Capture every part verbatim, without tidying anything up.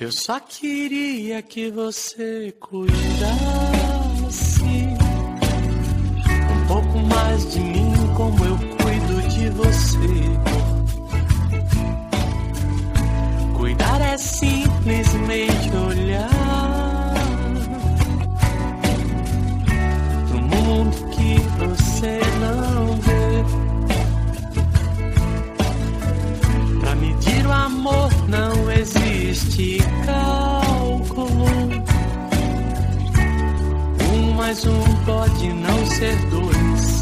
Eu só queria que você cuidasse um pouco mais de mim, como eu cuido de você. Cuidar é simplesmente olhar pro mundo que você não vê. Pra medir o amor não existe cálculo. Um mais um pode não ser dois.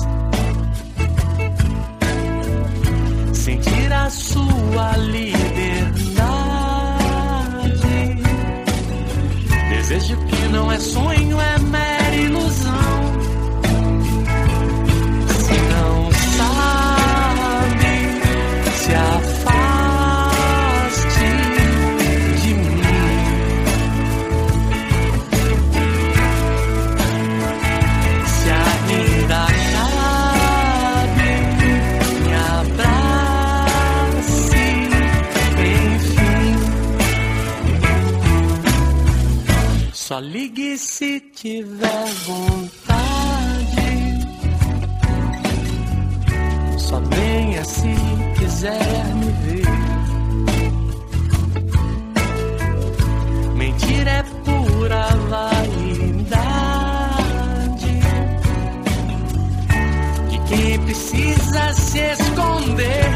Sentir a sua liberdade, desejo que não é sonho, é mera ilusão. Se não sabe, se afaste de mim. Se ainda cabe, me abrace, enfim. Só ligue se tiver vontade. Só venha se quiser me ver. Mentira é pura vaidade de quem precisa se esconder.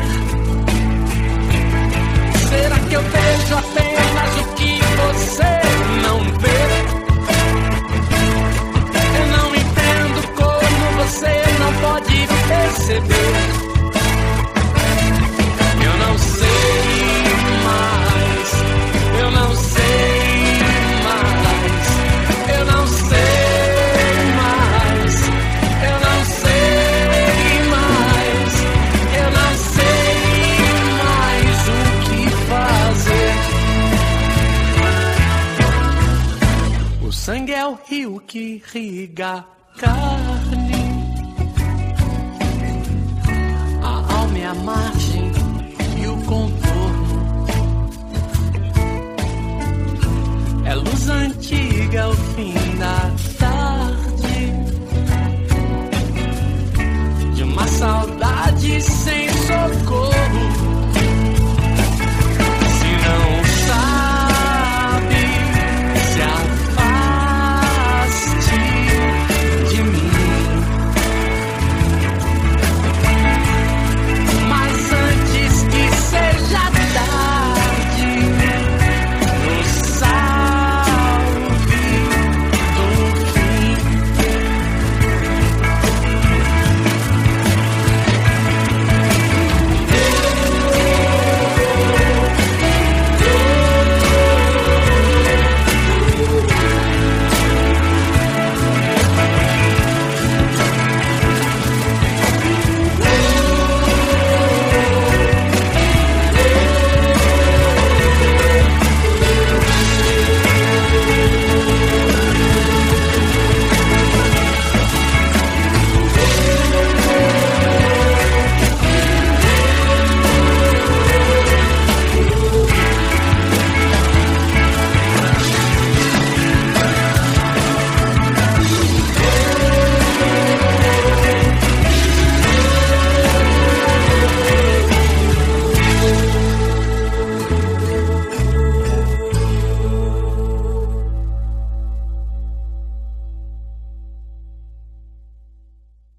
Será que eu vejo apenas o que você não vê? Eu não entendo como você não pode perceber. Eu não sei mais, eu não sei mais, eu não sei mais, eu não sei mais, eu não sei mais o que fazer. O sangue é o rio que irriga a carne, a alma é a margem e o contorno. É luz antiga, o fim da tarde, de uma saudade sem